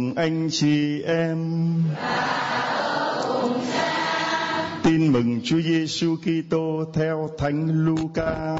cùng anh chị em. Tin mừng Chúa Giêsu Kitô theo Thánh Luca.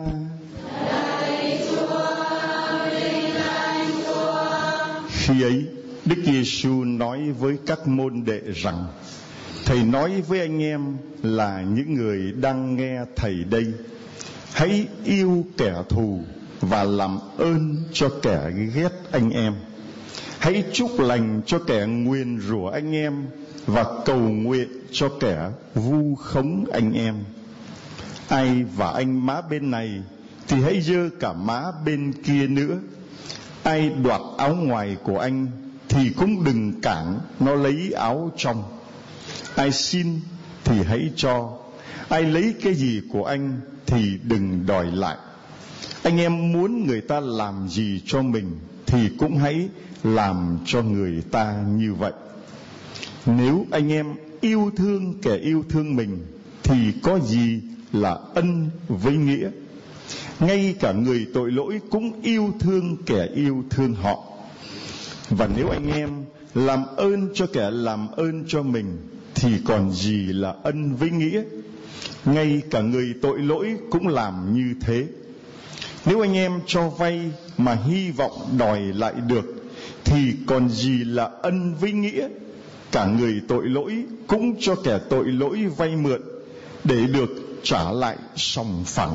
Khi ấy, Đức Giêsu nói với các môn đệ rằng: Thầy nói với anh em là những người đang nghe Thầy đây, hãy yêu kẻ thù và làm ơn cho kẻ ghét anh em. Hãy chúc lành cho kẻ nguyền rủa anh em và cầu nguyện cho kẻ vu khống anh em. Ai vả anh má bên này thì hãy giơ cả má bên kia nữa. Ai đoạt áo ngoài của anh thì cũng đừng cản nó lấy áo trong. Ai xin thì hãy cho. Ai lấy cái gì của anh thì đừng đòi lại. Anh em muốn người ta làm gì cho mình thì cũng hãy làm cho người ta như vậy. Nếu anh em yêu thương kẻ yêu thương mình thì có gì là ân với nghĩa. Ngay cả người tội lỗi cũng yêu thương kẻ yêu thương họ. Và nếu anh em làm ơn cho kẻ làm ơn cho mình thì còn gì là ân với nghĩa. Ngay cả người tội lỗi cũng làm như thế. Nếu anh em cho vay mà hy vọng đòi lại được thì còn gì là ân với nghĩa. Cả người tội lỗi cũng cho kẻ tội lỗi vay mượn để được trả lại sòng phẳng.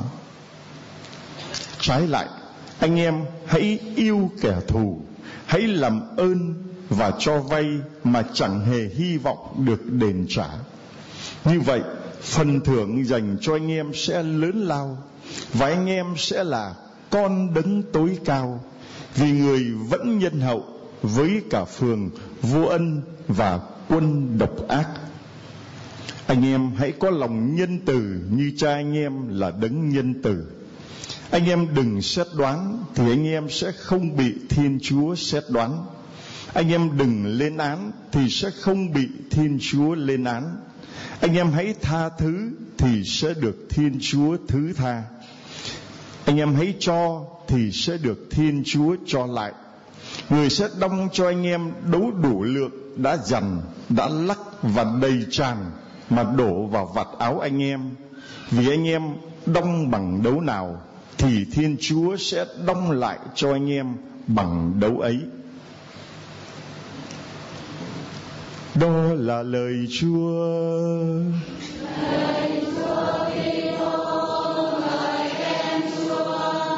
Trái lại, anh em hãy yêu kẻ thù, hãy làm ơn và cho vay mà chẳng hề hy vọng được đền trả. Như vậy, phần thưởng dành cho anh em sẽ lớn lao, và anh em sẽ là con đấng tối cao, vì người vẫn nhân hậu với cả phường vô ân và quân độc ác. Anh em hãy có lòng nhân từ như cha anh em là đấng nhân từ. Anh em đừng xét đoán thì anh em sẽ không bị Thiên Chúa xét đoán. Anh em đừng lên án thì sẽ không bị Thiên Chúa lên án. Anh em hãy tha thứ thì sẽ được Thiên Chúa thứ tha. Anh em hãy cho thì sẽ được Thiên Chúa cho lại. Người sẽ đong cho anh em đấu đủ lượng đã dằn, đã lắc và đầy tràn mà đổ vào vạt áo anh em. Vì anh em đong bằng đấu nào thì Thiên Chúa sẽ đong lại cho anh em bằng đấu ấy. Đó là lời Chúa. Lời Chúa Kitô, lời khen Chúa.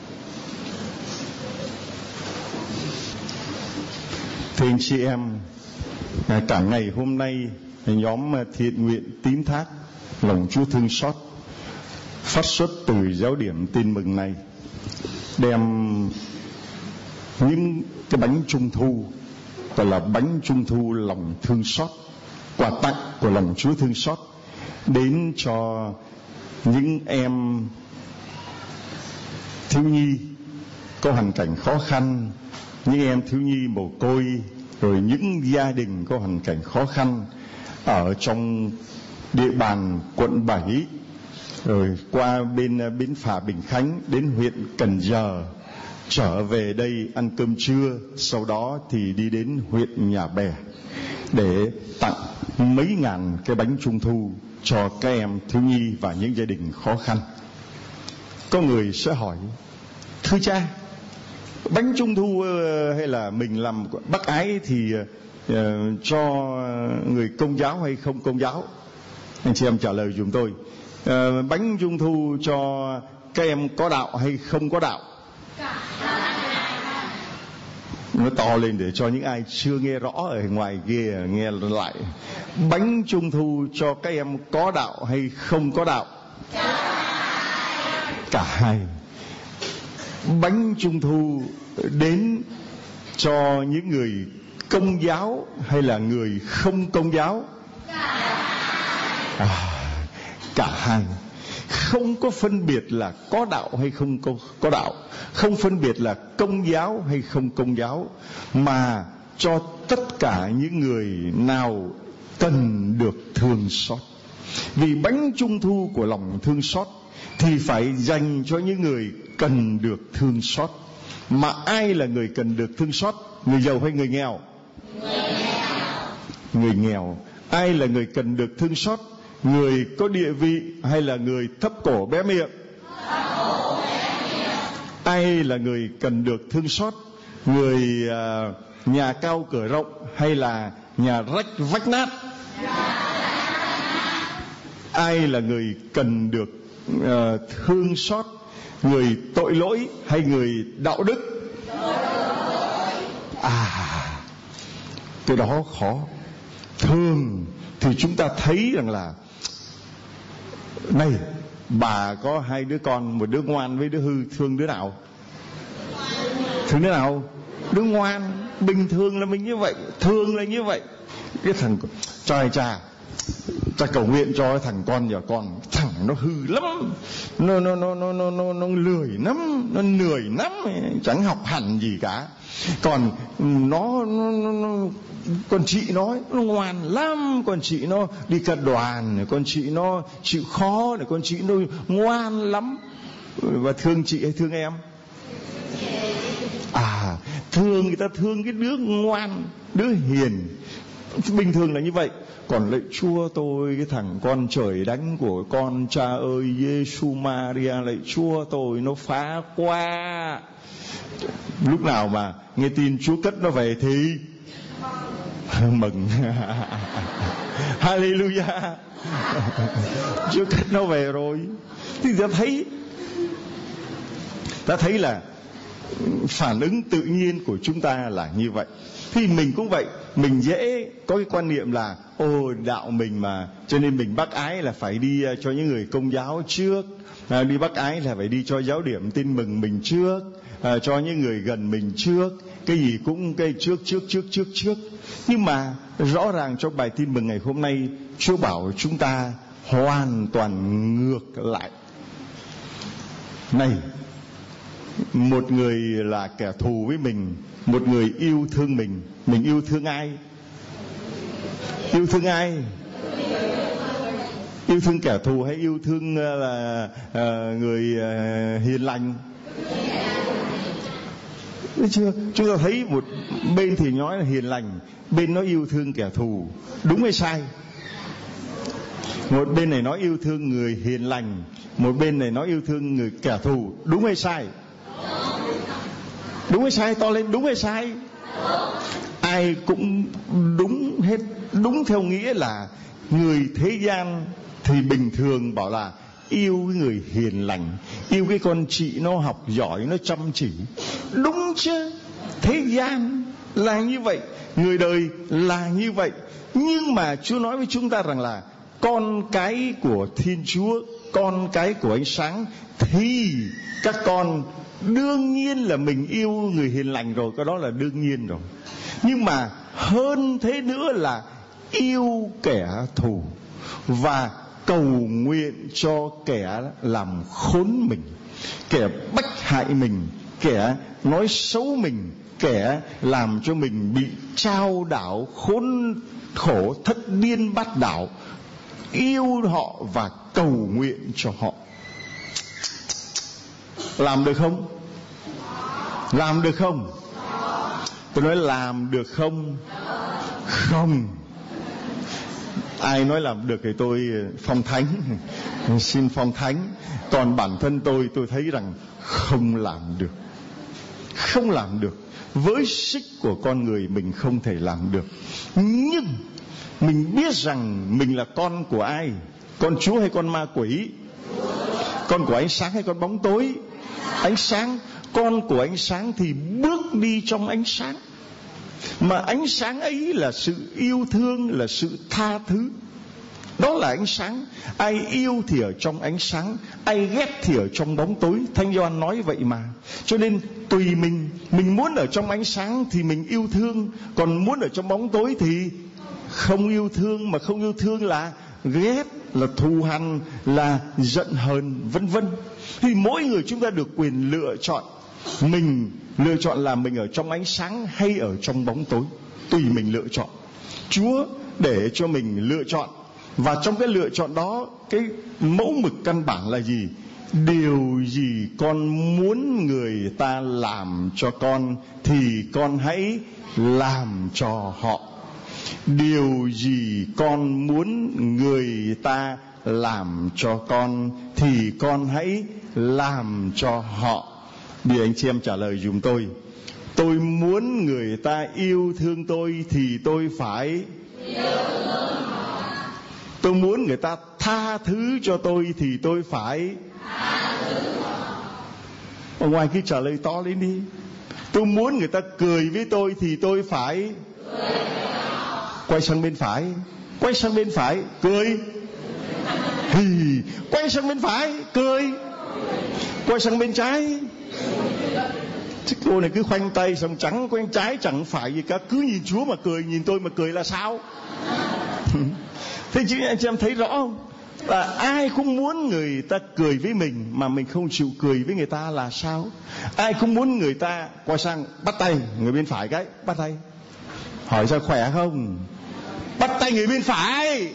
Thưa anh chị em, cả ngày hôm nay nhóm thiện nguyện tín thác lòng Chúa thương xót phát xuất từ giáo điểm tin mừng này đem những cái bánh trung thu, gọi là bánh trung thu lòng thương xót, quà tặng của lòng Chúa thương xót đến cho những em thiếu nhi có hoàn cảnh khó khăn, những em thiếu nhi mồ côi, rồi những gia đình có hoàn cảnh khó khăn ở trong địa bàn quận 7, rồi qua bên bến phà Bình Khánh đến huyện Cần Giờ, trở về đây ăn cơm trưa, sau đó thì đi đến huyện Nhà Bè để tặng mấy ngàn cái bánh trung thu cho các em thiếu nhi và những gia đình khó khăn. Có người sẽ hỏi: thưa cha, bánh trung thu hay là mình làm bác ái thì cho người Công giáo hay không Công giáo? Anh chị em trả lời giùm tôi. Bánh trung thu cho các em có đạo hay không có đạo? Nó to lên để cho những ai chưa nghe rõ ở ngoài kia nghe lại. Bánh trung thu cho các em có đạo hay không có đạo? Cả hai. Bánh trung thu đến cho những người Công giáo hay là người không Công giáo? Cả hai. Không có phân biệt là có đạo hay không có đạo, không phân biệt là Công giáo hay không Công giáo, mà cho tất cả những người nào cần được thương xót. Vì bánh trung thu của lòng thương xót thì phải dành cho những người cần được thương xót. Mà ai là người cần được thương xót? Người giàu hay người nghèo? Người nghèo. Ai là người cần được thương xót? Người có địa vị hay là người thấp cổ bé miệng? Ai là người cần được thương xót? Người nhà cao cửa rộng hay là nhà rách vách nát? Ai là người cần được thương xót? Người tội lỗi hay người đạo đức? Cái đó khó. Thường thì chúng ta thấy rằng là này, bà có 2 đứa con, một đứa ngoan với đứa hư, thương đứa nào? Thương đứa nào? Đứa ngoan. Bình thường là mình như vậy, thường là như vậy. Cái thằng cha cầu nguyện cho thằng con nhà con, thằng nó hư lắm, nó lười lắm, nó lười lắm, chẳng học hành gì cả. Còn con chị nó ngoan lắm, con chị nó đi cả đoàn, con chị nó chịu khó, con chị nó ngoan lắm. Và thương chị hay thương em? Thương người ta thương cái đứa ngoan, đứa hiền, bình thường là như vậy. Còn lạy Chúa tôi, cái thằng con trời đánh của con, cha ơi Giêsu Maria, lạy Chúa tôi, nó phá quá. Lúc nào mà nghe tin Chúa cất nó về thì mừng. Hallelujah. Chúa cất nó về rồi. Thì ta thấy là phản ứng tự nhiên của chúng ta là như vậy. Thì mình cũng vậy, mình dễ có cái quan niệm là đạo mình mà, cho nên mình bác ái là phải đi cho những người Công giáo trước, đi bác ái là phải đi cho giáo điểm tin mừng mình trước, cho những người gần mình trước, cái gì cũng cái trước. Nhưng mà rõ ràng trong bài tin mừng ngày hôm nay, Chúa bảo chúng ta hoàn toàn ngược lại. Này, một người là kẻ thù với mình, một người yêu thương mình yêu thương ai? Yêu thương ai? Yêu thương kẻ thù hay yêu thương là người hiền lành? Thấy chưa? Chúng ta thấy một bên thì nói là hiền lành, bên nó yêu thương kẻ thù, đúng hay sai? Một bên này nói yêu thương người hiền lành, một bên này nói yêu thương người kẻ thù, đúng hay sai? Đúng hay sai? To lên, đúng hay sai? Ai cũng đúng hết. Đúng theo nghĩa là người thế gian thì bình thường bảo là yêu cái người hiền lành, yêu cái con chị nó học giỏi, nó chăm chỉ. Đúng chứ? Thế gian là như vậy, người đời là như vậy. Nhưng mà Chúa nói với chúng ta rằng là con cái của Thiên Chúa, con cái của ánh sáng, thì các con đương nhiên là mình yêu người hiền lành rồi, cái đó là đương nhiên rồi. Nhưng mà hơn thế nữa là yêu kẻ thù và cầu nguyện cho kẻ làm khốn mình, kẻ bách hại mình, kẻ nói xấu mình, kẻ làm cho mình bị trao đảo, khốn khổ, thất điên bát đảo. Yêu họ và cầu nguyện cho họ. Làm được không? Làm được không? Tôi nói làm được không? Không. Ai nói làm được thì tôi phong thánh, xin phong thánh. Còn bản thân tôi thấy rằng không làm được. Không làm được. Với sức của con người mình không thể làm được. Nhưng mình biết rằng mình là con của ai? Con Chúa hay con ma quỷ? Con của ánh sáng hay con bóng tối? Ánh sáng. Con của ánh sáng thì bước đi trong ánh sáng. Mà ánh sáng ấy là sự yêu thương, là sự tha thứ. Đó là ánh sáng. Ai yêu thì ở trong ánh sáng, ai ghét thì ở trong bóng tối. Thánh Gioan nói vậy mà. Cho nên tùy mình muốn ở trong ánh sáng thì mình yêu thương, còn muốn ở trong bóng tối thì không yêu thương. Mà không yêu thương là ghét, là thù hằn, là giận hờn, vân vân. Thì mỗi người chúng ta được quyền lựa chọn. Mình lựa chọn là mình ở trong ánh sáng hay ở trong bóng tối, tùy mình lựa chọn. Chúa để cho mình lựa chọn. Và trong cái lựa chọn đó, cái mẫu mực căn bản là gì? điều gì con muốn người ta làm cho con thì con hãy làm cho họ. Điều gì con muốn người ta làm cho con thì con hãy làm cho họ. Bây giờ anh chị em trả lời giùm tôi. Tôi muốn người ta yêu thương tôi thì tôi phải tôi muốn người ta tha thứ cho tôi thì tôi phải ở ngoài kia trả lời to lên đi. Tôi muốn người ta cười với tôi thì tôi phải quay sang bên phải. Quay sang bên phải cười. Quay sang bên phải cười. Quay sang bên trái. Chứ cô này cứ khoanh tay xong trắng quanh trái chẳng phải gì cả, cứ nhìn Chúa mà cười, nhìn tôi mà cười là sao? Thế chứ anh chị em thấy rõ không? Là ai cũng muốn người ta cười với mình mà mình không chịu cười với người ta là sao? Ai cũng muốn người ta quay sang bắt tay người bên phải cái, bắt tay. Hỏi sao khỏe không? Bắt tay người bên phải.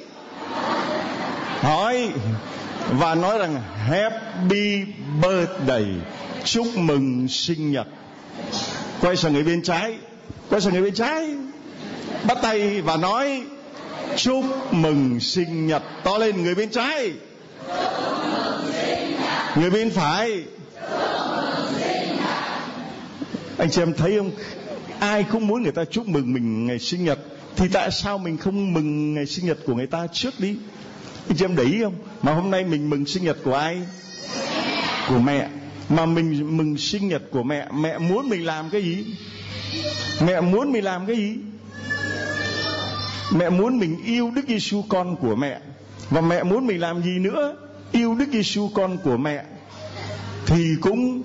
Hỏi và nói rằng Happy birthday, chúc mừng sinh nhật. Quay sang người bên trái, quay sang người bên trái, bắt tay và nói chúc mừng sinh nhật. To lên người bên trái, người bên phải. Anh chị em thấy không? Ai cũng muốn người ta chúc mừng mình ngày sinh nhật, thì tại sao mình không mừng ngày sinh nhật của người ta trước đi? Anh chị em để ý không? Mà hôm nay mình mừng sinh nhật của ai? Của mẹ. Mà mình mừng sinh nhật của mẹ, mẹ muốn mình làm cái gì? Mẹ muốn mình làm cái gì? Mẹ muốn mình yêu Đức Giêsu con của mẹ. Và mẹ muốn mình làm gì nữa? Yêu Đức Giêsu con của mẹ thì cũng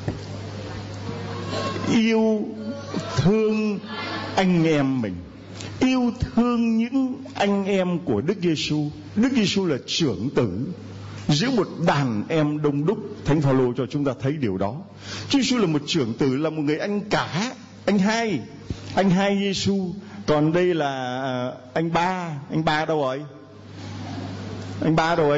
yêu thương anh em mình, yêu thương những anh em của Đức Giêsu. Đức Giêsu là trưởng tử giữa một đàn em đông đúc. Thánh Phaolô cho chúng ta thấy điều đó. Chúa Giêsu là một trưởng tử, là một người anh cả, anh hai Giêsu. Còn đây là anh ba đâu rồi? Anh ba đâu rồi?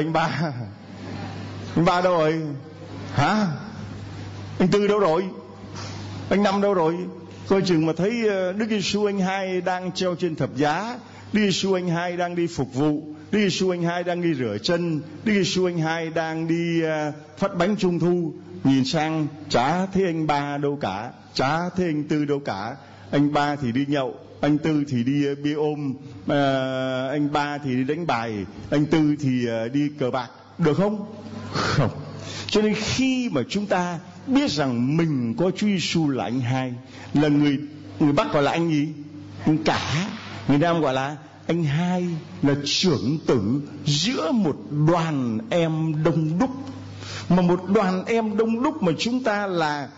Anh ba đâu rồi? Hả? Anh Tư đâu rồi? Anh Năm đâu rồi? Coi chừng mà thấy Đức Giêsu anh hai đang treo trên thập giá, Đức Giêsu anh hai đang đi phục vụ, Đức Giêsu anh hai đang đi rửa chân, Đức Giêsu anh hai đang đi phát bánh trung thu, nhìn sang chả thấy anh ba đâu cả, chả thấy anh Tư đâu cả. Anh ba thì đi nhậu, anh Tư thì đi bia ôm, anh ba thì đi đánh bài, anh Tư thì đi cờ bạc. Được không? Không. Cho nên khi mà chúng ta biết rằng mình có Chúa Giêsu là anh hai, là người Bắc gọi là anh gì? Anh cả. Người Nam gọi là anh hai, là trưởng tử giữa một đoàn em đông đúc. Mà một đoàn em đông đúc mà chúng ta là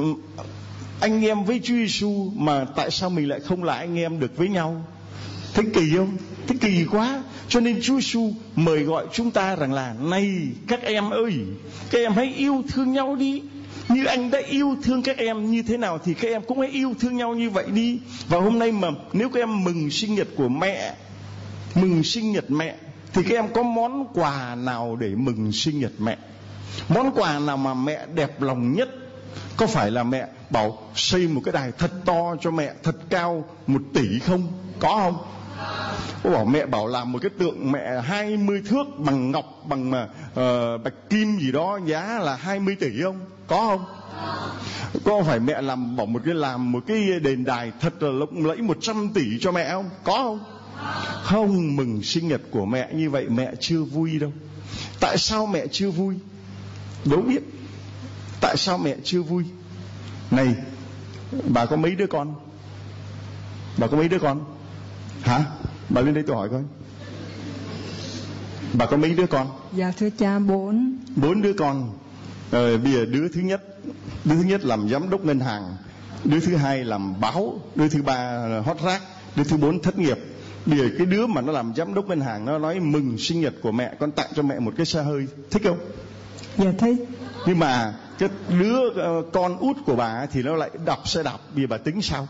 anh em với Chúa Giêsu, mà tại sao mình lại không là anh em được với nhau? Thấy kỳ không? Thấy kỳ quá. Cho nên Chúa Giêsu mời gọi chúng ta rằng là: này các em ơi, các em hãy yêu thương nhau đi. Như anh đã yêu thương các em như thế nào thì các em cũng hãy yêu thương nhau như vậy đi. Và hôm nay mà nếu các em mừng sinh nhật của mẹ, mừng sinh nhật mẹ, thì các em có món quà nào để mừng sinh nhật mẹ? Món quà nào mà mẹ đẹp lòng nhất? Có phải là mẹ bảo xây một cái đài thật to cho mẹ, thật cao 1 tỷ không? Có không? Có bảo mẹ bảo làm một cái tượng mẹ 20 thước bằng ngọc, bằng bạch kim gì đó, giá là 20 tỷ không? Có không? Có phải mẹ làm một cái đền đài thật là lộng lẫy 100 tỷ cho mẹ không? Có không? Không. Mừng sinh nhật của mẹ như vậy mẹ chưa vui đâu. Tại sao mẹ chưa vui? Đố biết. Tại sao mẹ chưa vui? Này, bà có mấy đứa con? Bà có mấy đứa con? Hả? Bà lên đây tôi hỏi coi. Bà có mấy đứa con? Dạ thưa cha, 4. 4 đứa con. Bây giờ đứa thứ nhất làm giám đốc ngân hàng, đứa thứ hai làm báo, đứa thứ ba hot rác, đứa thứ 4 thất nghiệp. Bây giờ cái đứa mà nó làm giám đốc ngân hàng nó nói mừng sinh nhật của mẹ, con tặng cho mẹ một cái xe hơi, thích không? Dạ thích. Nhưng mà cái đứa con út của bà thì nó lại đạp xe đạp, bây giờ bà tính sao?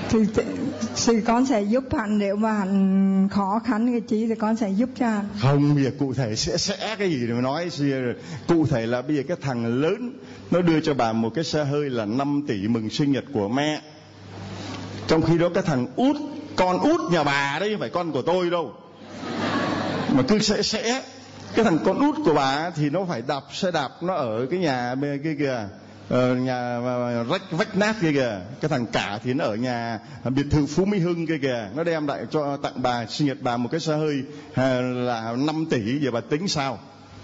Thì con sẽ giúp hắn, nếu mà hắn khó khăn cái gì thì con sẽ giúp cho hắn. Không, bây giờ cụ thể sẽ cái gì mà nói. Cụ thể là bây giờ cái thằng lớn nó đưa cho bà một cái xe hơi là 5 tỷ mừng sinh nhật của mẹ. Trong khi đó cái thằng út, con út nhà bà đấy, không phải con của tôi đâu, mà cứ sẽ cái thằng con út của bà thì nó phải đạp xe đạp, nó ở cái nhà bên kia kìa, nhà vách nát kia kìa. Cái thằng cả thì nó ở nhà biệt thự Phú Mỹ Hưng kia kìa. Nó đem lại cho tặng bà sinh nhật bà một cái xe hơi là 5 tỷ. Giờ bà tính sao?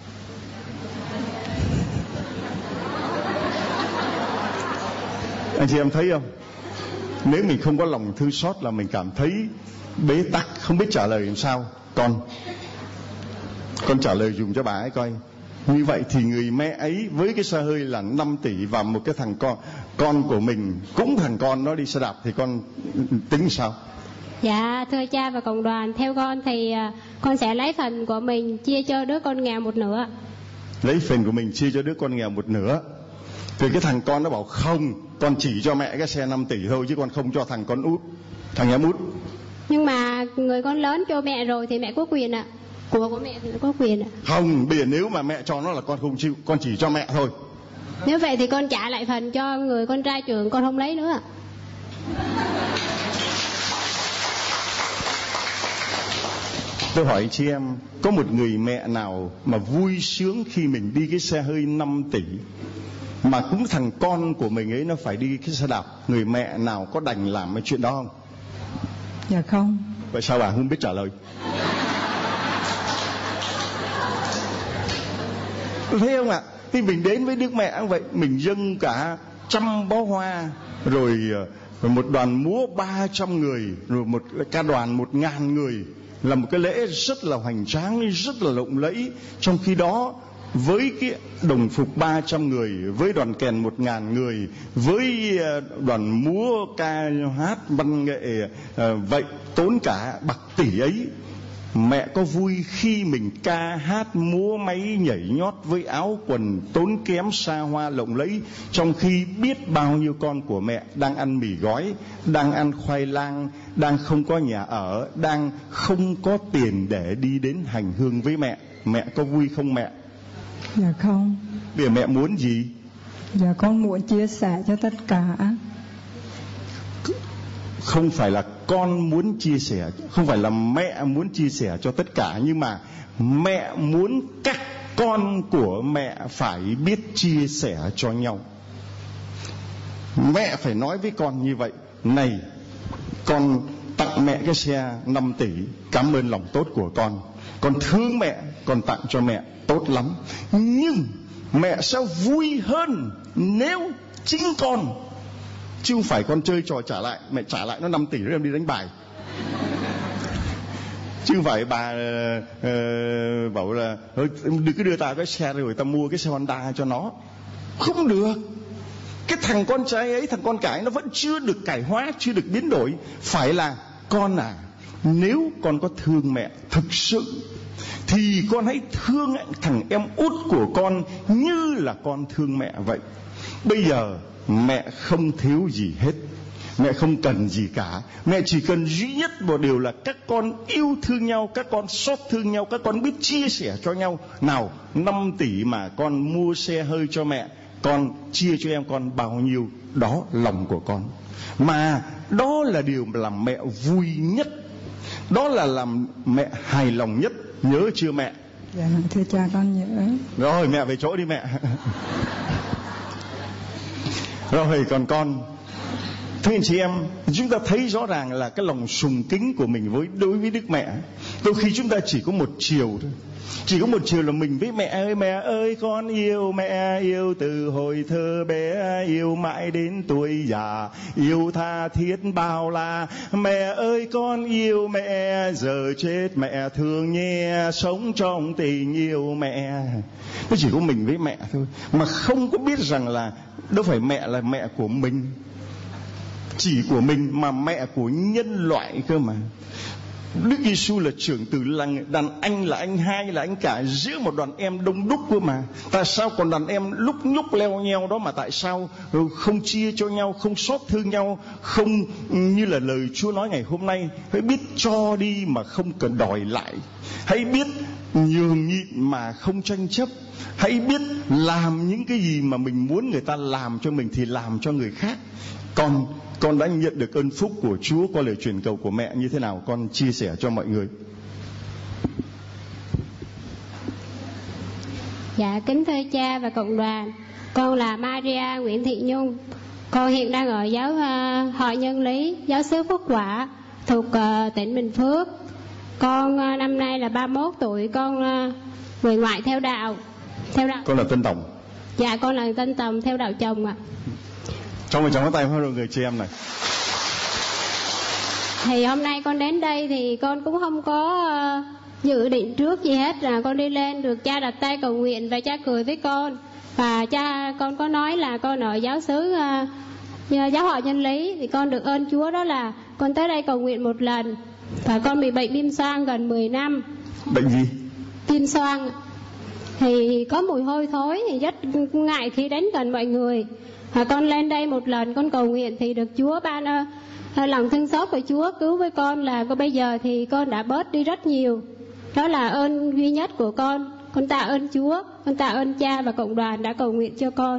Anh chị em thấy không? Nếu mình không có lòng thương xót là mình cảm thấy bế tắc, không biết trả lời làm sao. Con trả lời dùng cho bà ấy coi. Như vậy thì người mẹ ấy với cái xe hơi là 5 tỷ và một cái thằng con của mình, cũng thằng con nó đi xe đạp, thì con tính sao? Dạ thưa cha và cộng đoàn, theo con thì con sẽ lấy phần của mình chia cho đứa con nghèo một nửa. Lấy phần của mình chia cho đứa con nghèo một nửa. Thì cái thằng con nó bảo không, con chỉ cho mẹ cái xe 5 tỷ thôi, chứ con không cho thằng con út, thằng em út. Nhưng mà người con lớn cho mẹ rồi thì mẹ có quyền ạ. Của mẹ thì có quyền ạ. Không, bây giờ nếu mà mẹ cho nó là con không chịu, con chỉ cho mẹ thôi. Nếu vậy thì con trả lại phần cho người con trai trưởng, con không lấy nữa ạ. Tôi hỏi chị em, có một người mẹ nào mà vui sướng khi mình đi cái xe hơi 5 tỷ mà cũng thằng con của mình ấy nó phải đi cái xe đạp? Người mẹ nào có đành làm cái chuyện đó không? Dạ không. Vậy sao bà không biết trả lời? Thấy không ạ? Thì mình đến với Đức Mẹ vậy, mình dâng cả 100 bó hoa, rồi một đoàn múa 300 người, rồi một ca đoàn 1000 người, là một cái lễ rất là hoành tráng, rất là lộng lẫy. Trong khi đó với cái đồng phục 300 người, với đoàn kèn 1000 người, với đoàn múa ca hát văn nghệ vậy tốn cả bạc tỷ ấy, mẹ có vui khi mình ca hát múa máy nhảy nhót với áo quần tốn kém xa hoa lộng lẫy, trong khi biết bao nhiêu con của mẹ đang ăn mì gói, đang ăn khoai lang, đang không có nhà ở, đang không có tiền để đi đến hành hương với mẹ? Mẹ có vui không mẹ? Dạ không. Bây giờ mẹ muốn gì? Dạ con muốn chia sẻ cho tất cả. Không phải là con muốn chia sẻ, không phải là mẹ muốn chia sẻ cho tất cả, nhưng mà mẹ muốn các con của mẹ phải biết chia sẻ cho nhau. Mẹ phải nói với con như vậy: này, con tặng mẹ cái xe 5 tỷ, cảm ơn lòng tốt của con thương mẹ, con tặng cho mẹ tốt lắm, nhưng mẹ sẽ vui hơn nếu chính con, chứ không phải con chơi trò trả lại. Mẹ trả lại nó 5 tỷ rồi em đi đánh bài, chứ không phải bà bảo là đừng cứ đưa tao cái xe rồi tao mua cái xe Honda cho nó. Không được. Cái thằng con trai ấy, thằng con cái nó vẫn chưa được cải hóa, chưa được biến đổi. Phải là con à, nếu con có thương mẹ thực sự thì con hãy thương thằng em út của con như là con thương mẹ vậy. Bây giờ mẹ không thiếu gì hết, mẹ không cần gì cả. Mẹ chỉ cần duy nhất một điều là các con yêu thương nhau, các con xót thương nhau, các con biết chia sẻ cho nhau. Nào, 5 tỷ mà con mua xe hơi cho mẹ, con chia cho em con bao nhiêu, đó lòng của con. Mà đó là điều làm mẹ vui nhất, đó là làm mẹ hài lòng nhất. Nhớ chưa mẹ? Dạ thưa cha, con nhớ. Rồi mẹ về chỗ đi mẹ. Rồi còn con, thưa anh chị em, chúng ta thấy rõ ràng là cái lòng sùng kính của mình đối với Đức Mẹ. Đôi khi chúng ta chỉ có một chiều thôi, chỉ có một chiều là mình với mẹ ơi con yêu mẹ, yêu từ hồi thơ bé, yêu mãi đến tuổi già, yêu tha thiết bao la. Mẹ ơi con yêu mẹ, giờ chết mẹ thương nhé, sống trong tình yêu mẹ. Nó chỉ có mình với mẹ thôi, mà không có biết rằng là đâu phải mẹ là mẹ của mình, chỉ của mình, mà mẹ của nhân loại cơ mà. Đức Giêsu là trưởng tử, là đàn anh, là anh hai, là anh cả giữa một đoàn em đông đúc cơ mà. Tại sao còn đàn em lúc nhúc leo nheo đó mà tại sao không chia cho nhau, không xót thương nhau, không như là lời Chúa nói ngày hôm nay, hãy biết cho đi mà không cần đòi lại, hãy biết nhường nhịn mà không tranh chấp, hãy biết làm những cái gì mà mình muốn người ta làm cho mình thì làm cho người khác. Con đã nhận được ơn phúc của Chúa qua lời truyền cầu của mẹ như thế nào, con chia sẻ cho mọi người. Dạ, kính thưa cha và cộng đoàn, con là Maria Nguyễn Thị Nhung. Con hiện đang ở hội Nhân Lý, giáo xứ Phúc Quả, thuộc tỉnh Bình Phước. Con năm nay là 31 tuổi, con người ngoại theo đạo. Con là Tân Tòng. Dạ, con là Tân Tòng theo đạo chồng ạ. Trong một tràng tay với người chị em này. Thì hôm nay con đến đây thì con cũng không có dự định trước gì hết, là con đi lên được cha đặt tay cầu nguyện và cha cười với con. Và cha con có nói là con ở giáo xứ giáo hội Nhân Lý, thì con được ơn Chúa đó là con tới đây cầu nguyện một lần. Và con bị bệnh viêm xoang gần 10 năm. Bệnh gì? Viêm xoang. Thì có mùi hôi thối, thì rất ngại khi đến gần mọi người. Và con lên đây một lần con cầu nguyện thì được Chúa ban lòng thương xót của Chúa cứu với con, là bây giờ thì con đã bớt đi rất nhiều. Đó là ơn duy nhất của con. Con tạ ơn Chúa, con tạ ơn cha và cộng đoàn đã cầu nguyện cho con.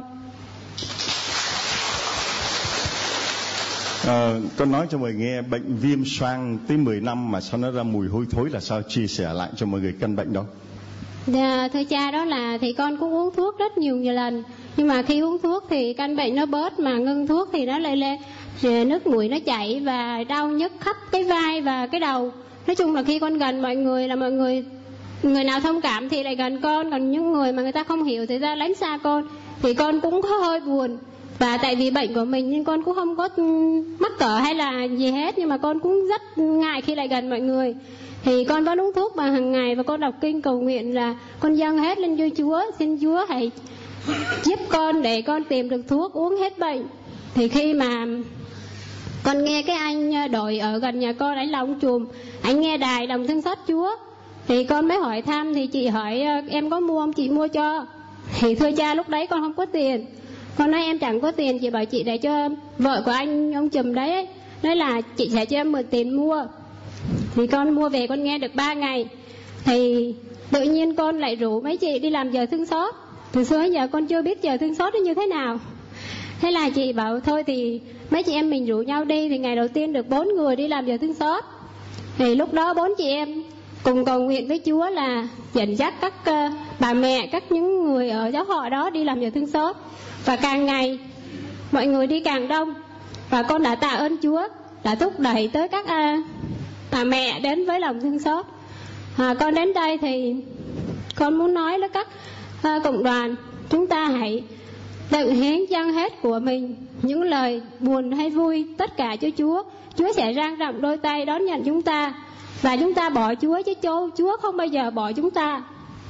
Con nói cho mọi người nghe, bệnh viêm xoang tới 10 năm mà sao nó ra mùi hôi thối là sao? Chia sẻ lại cho mọi người căn bệnh đó. Dạ, thưa cha, đó là thì con cũng uống thuốc rất nhiều lần, nhưng mà khi uống thuốc thì căn bệnh nó bớt, mà ngưng thuốc thì nó lên nước mũi nó chảy và đau nhức khắp cái vai và cái đầu. Nói chung là khi con gần mọi người là mọi người nào thông cảm thì lại gần con, còn những người mà người ta không hiểu thì ra lánh xa con. Thì con cũng có hơi buồn, và tại vì bệnh của mình nhưng con cũng không có mắc cỡ hay là gì hết, nhưng mà con cũng rất ngại khi lại gần mọi người. Thì con vẫn uống thuốc bằng hàng ngày, và con đọc kinh cầu nguyện là con dâng hết lên cho Chúa, xin Chúa hãy giúp con để con tìm được thuốc uống hết bệnh. Thì khi mà con nghe cái anh đội ở gần nhà con, anh là ông Chùm, anh nghe đài lòng thương xót Chúa, thì con mới hỏi thăm, thì chị hỏi em có mua không, chị mua cho. Thì thưa cha, lúc đấy con không có tiền. Con nói em chẳng có tiền, chị bảo chị để cho vợ của anh ông Chùm đấy, nói là chị sẽ cho em mượn tiền mua. Thì con mua về con nghe được 3 ngày, thì tự nhiên con lại rủ mấy chị đi làm giờ thương xót. Từ xưa đến giờ con chưa biết giờ thương xót nó như thế nào. Thế là chị bảo thôi thì mấy chị em mình rủ nhau đi. Thì ngày đầu tiên được 4 người đi làm giờ thương xót. Thì lúc đó 4 chị em cùng cầu nguyện với Chúa là dẫn dắt các bà mẹ, các những người ở giáo hội đó đi làm giờ thương xót. Và càng ngày mọi người đi càng đông, và con đã tạ ơn Chúa đã thúc đẩy tới các bà mẹ đến với lòng thương xót. Con đến đây thì con muốn nói với các cộng đoàn, chúng ta hãy tự hiến dâng hết của mình, những lời buồn hay vui tất cả cho Chúa. Chúa sẽ dang rộng đôi tay đón nhận chúng ta, và chúng ta bỏ Chúa chứ Chúa không bao giờ bỏ chúng ta.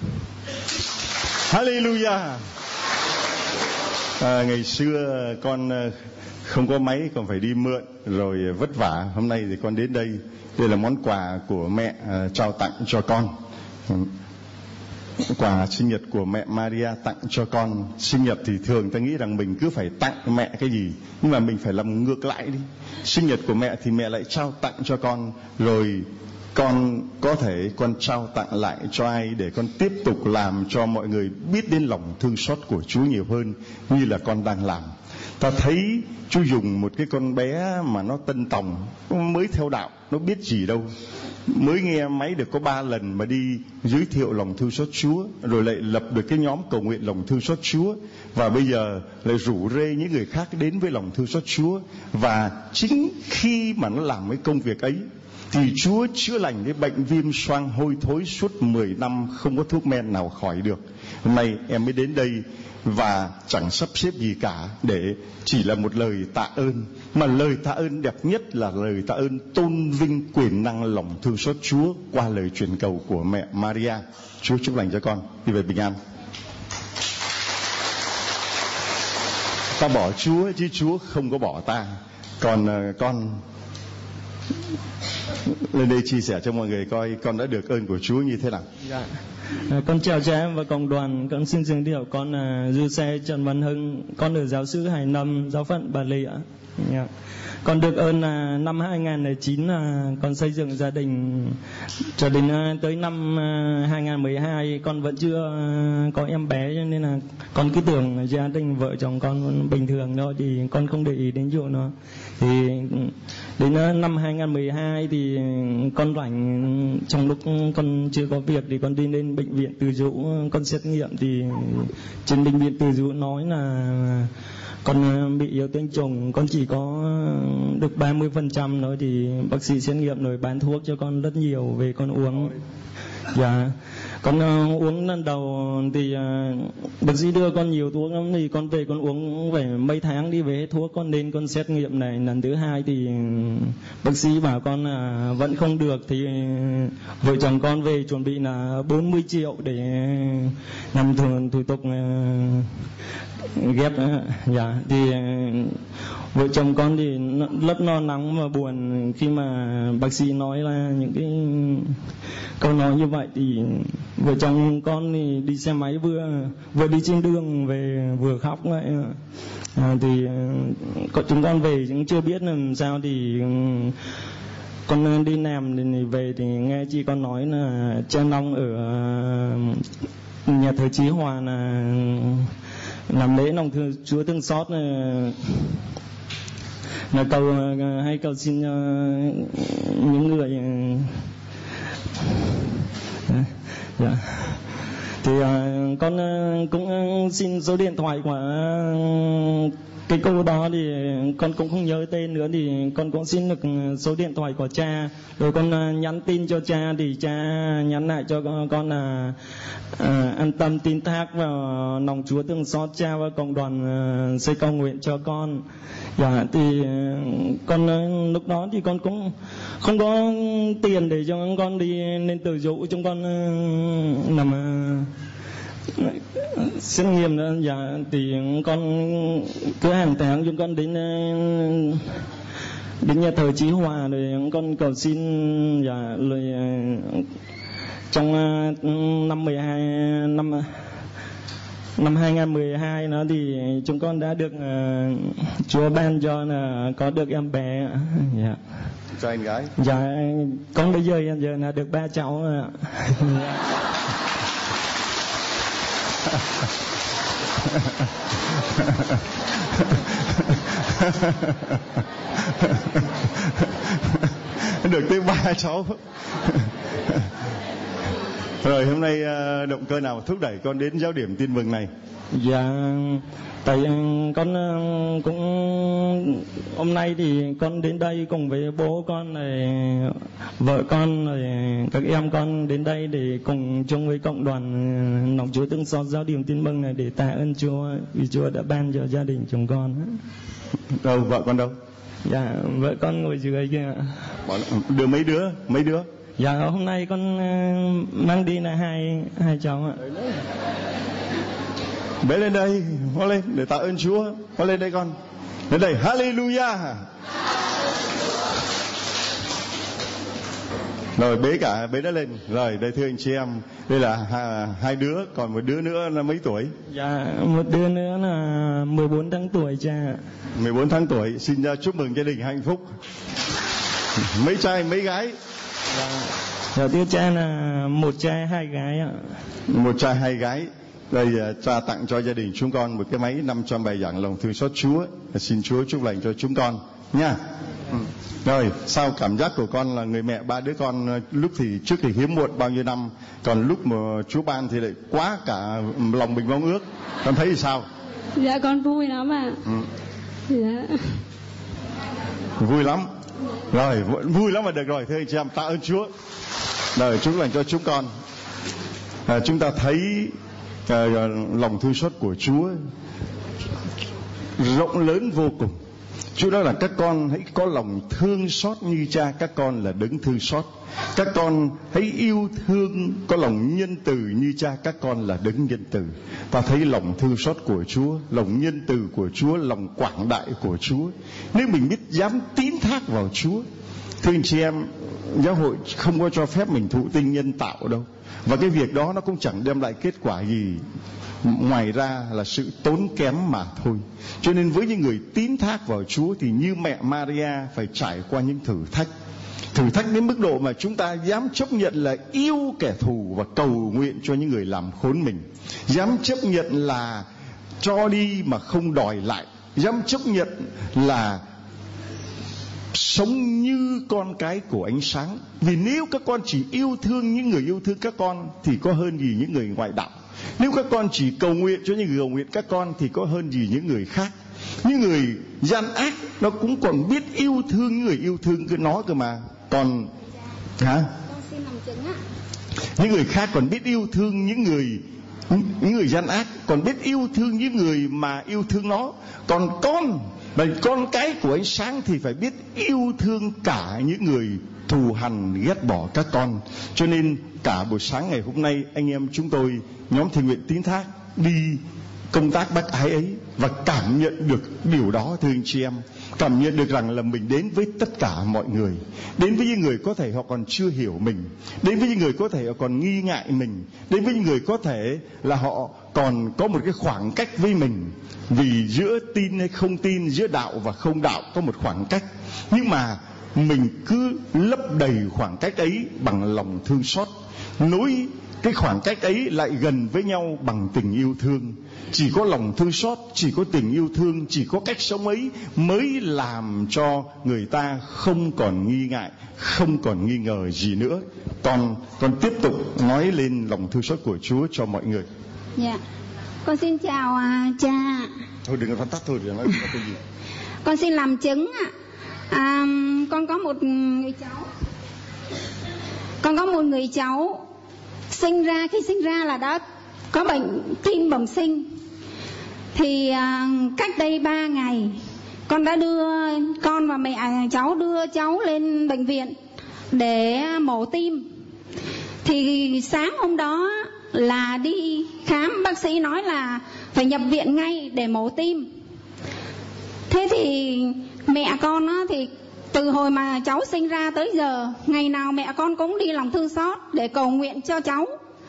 Hallelujah. Ngày xưa con không có máy, còn phải đi mượn rồi vất vả. Hôm nay thì con đến đây, đây là món quà của mẹ trao tặng cho con. Quà sinh nhật của mẹ Maria tặng cho con. Sinh nhật thì thường ta nghĩ rằng mình cứ phải tặng mẹ cái gì, nhưng mà mình phải làm ngược lại đi. Sinh nhật của mẹ thì mẹ lại trao tặng cho con, rồi con có thể con trao tặng lại cho ai để con tiếp tục làm cho mọi người biết đến lòng thương xót của Chúa nhiều hơn như là con đang làm. Ta thấy Chúa dùng một cái con bé mà nó Tân Tòng, nó mới theo đạo, nó biết gì đâu, mới nghe máy được có 3 lần mà đi giới thiệu lòng thương xót Chúa, rồi lại lập được cái nhóm cầu nguyện lòng thương xót Chúa, và bây giờ lại rủ rê những người khác đến với lòng thương xót Chúa. Và chính khi mà nó làm cái công việc ấy thì Chúa chữa lành cái bệnh viêm xoang hôi thối suốt 10 năm không có thuốc men nào khỏi được. Hôm nay em mới đến đây và chẳng sắp xếp gì cả, để chỉ là một lời tạ ơn, mà lời tạ ơn đẹp nhất là lời tạ ơn tôn vinh quyền năng lòng thương xót Chúa qua lời truyền cầu của mẹ Maria. Chúa chúc lành cho con, đi về bình an. Ta bỏ Chúa chứ Chúa không có bỏ ta. Còn con Lên đây chia sẻ cho mọi người coi con đã được ơn của Chúa như thế nào. Dạ. Con chào cha em và cộng đoàn. Con xin giới thiệu con là Du Xe Trần Văn Hưng. Con ở giáo xứ Hải Lâm, giáo phận Bà Lị ạ. Dạ. Con được ơn là năm 2009 là con xây dựng gia đình, cho đến tới năm 2012 con vẫn chưa có em bé, cho nên là con cứ tưởng gia đình vợ chồng con bình thường thôi, thì con không để ý đến vụ nó. Thì đến năm 2012 thì con rảnh, trong lúc con chưa có việc thì con đi lên bệnh viện Từ Dũ con xét nghiệm, thì trên bệnh viện Từ Dũ nói là con bị yếu tinh trùng, con chỉ có được 30% thôi, thì bác sĩ xét nghiệm rồi bán thuốc cho con rất nhiều về con uống. Dạ, con uống lần đầu thì bác sĩ đưa con nhiều thuốc lắm, thì con về con uống phải mấy tháng đi về hết thuốc. Con đến con xét nghiệm này lần thứ hai thì bác sĩ bảo con là vẫn không được, thì vợ chồng con về chuẩn bị là 40 triệu để làm thủ tục ghép. Dạ, thì vợ chồng con thì rất lo lắng và buồn khi mà bác sĩ nói là những cái câu nói như vậy. Thì vợ chồng con thì đi xe máy vừa đi trên đường về vừa khóc vậy. Thì chúng con về cũng chưa biết làm sao, thì con đi làm thì về thì nghe chị con nói là cha Long ở nhà thờ Chí Hòa là làm lễ lòng Chúa thương xót, là cầu xin những người. Dạ. Thì con cũng xin số điện thoại của cái cô đó, thì con cũng không nhớ tên nữa, thì con cũng xin được số điện thoại của cha, rồi con nhắn tin cho cha, thì cha nhắn lại cho con là an tâm tin thác vào lòng Chúa thương xót cha và cộng đoàn xây cầu nguyện cho con. Dạ, thì con lúc đó thì con cũng không có tiền để cho con đi lên Từ Dũ, chúng con làm xét nghiệm nữa. Dạ, thì con cứ hàng tháng chúng con đến nhà thờ Chí Hòa rồi con cầu xin. Dạ, rồi trong năm 2012 nó thì chúng con đã được Chúa ban cho là có được em bé. Dạ. Cho em gái. Dạ, con bây giờ hiện giờ là được 3 cháu rồi ạ. Được tới 3 cháu. Rồi hôm nay động cơ nào thúc đẩy con đến giáo điểm tin mừng này? Dạ, tại con cũng hôm nay thì con đến đây cùng với bố con này, vợ con rồi các em con đến đây để cùng chung với cộng đoàn lòng Chúa thương xót giáo điểm tin mừng này để tạ ơn Chúa vì Chúa đã ban cho gia đình chúng con. Đâu, vợ con đâu? Dạ, vợ con ngồi dưới kia. Đưa mấy đứa? Dạ, hôm nay con mang đi là hai cháu ạ. Bé lên đây, hóa lên để tạ ơn Chúa. Hóa lên đây con. Lên đây, hallelujah. Rồi bế nó lên. Rồi đây thưa anh chị em, đây là hai đứa, còn một đứa nữa là mấy tuổi? Dạ, một đứa nữa là 14 tháng tuổi cha. 14 tháng tuổi, xin chúc mừng gia đình hạnh phúc. Mấy trai mấy gái? Dạ, thưa cha là một trai hai gái ạ. Một trai hai gái. Đây cha tặng cho gia đình chúng con một cái máy 500 bài giảng lòng thương xót Chúa. Xin Chúa chúc lành cho chúng con nha. Rồi, sao cảm giác của con là người mẹ ba đứa con lúc thì trước thì hiếm muộn bao nhiêu năm, còn lúc mà Chúa ban thì lại quá cả lòng mình mong ước. Con thấy thì sao? Dạ con vui lắm ạ. Dạ. Vui lắm. Rồi, vui lắm mà được rồi, thưa anh chị em, tạ ơn Chúa. Rồi, chúc lành cho chúng con. Chúng ta thấy lòng thương xót của Chúa rộng lớn vô cùng. Chúa nói là các con hãy có lòng thương xót như cha các con là đấng thương xót. Các con hãy yêu thương, có lòng nhân từ như cha các con là đấng nhân từ. Ta thấy lòng thương xót của Chúa, lòng nhân từ của Chúa, lòng quảng đại của Chúa. Nếu mình biết dám tín thác vào Chúa, Thưa anh chị em, giáo hội không có cho phép mình thụ tinh nhân tạo đâu, và cái việc đó nó cũng chẳng đem lại kết quả gì ngoài ra là sự tốn kém mà thôi. Cho nên với những người tín thác vào Chúa thì như mẹ Maria phải trải qua những thử thách đến mức độ mà chúng ta dám chấp nhận là yêu kẻ thù và cầu nguyện cho những người làm khốn mình, dám chấp nhận là cho đi mà không đòi lại, dám chấp nhận là sống như con cái của ánh sáng. Vì nếu các con chỉ yêu thương những người yêu thương các con thì có hơn gì những người ngoại đạo. Nếu các con chỉ cầu nguyện cho những người cầu nguyện các con thì có hơn gì những người khác. Những người gian ác nó cũng còn biết yêu thương những người yêu thương cứ nó cơ mà. Còn những người khác còn biết yêu thương những người gian ác, còn biết yêu thương những người mà yêu thương nó. Còn con cái của ánh sáng thì phải biết yêu thương cả những người thù hằn ghét bỏ các con. Cho nên cả buổi sáng ngày hôm nay anh em chúng tôi nhóm thiện nguyện tín thác đi công tác bác ái ấy và cảm nhận được điều đó. Thưa anh chị em, cảm nhận được rằng là mình đến với tất cả mọi người, đến với những người có thể họ còn chưa hiểu mình, đến với những người có thể họ còn nghi ngại mình, đến với những người có thể là họ còn có một cái khoảng cách với mình, vì giữa tin hay không tin, giữa đạo và không đạo có một khoảng cách. Nhưng mà mình cứ lấp đầy khoảng cách ấy bằng lòng thương xót, nối cái khoảng cách ấy lại gần với nhau bằng tình yêu thương. Chỉ có lòng thương xót, chỉ có tình yêu thương, chỉ có cách sống ấy mới làm cho người ta không còn nghi ngại, không còn nghi ngờ gì nữa. Con tiếp tục nói lên lòng thương xót của Chúa cho mọi người. Dạ, con xin chào cha. Thôi đừng có phát tắt thôi, đừng nói cái gì. Con xin làm chứng ạ. Con có một người cháu. Con có một người cháu khi sinh ra là đã có bệnh tim bẩm sinh. Thì cách đây 3 ngày con và mẹ cháu đưa cháu lên bệnh viện để mổ tim. Thì sáng hôm đó là đi khám, bác sĩ nói là phải nhập viện ngay để mổ tim. Thế thì mẹ con thì từ hồi mà cháu sinh ra tới giờ, ngày nào mẹ con cũng đi lòng thương xót để cầu nguyện cho cháu.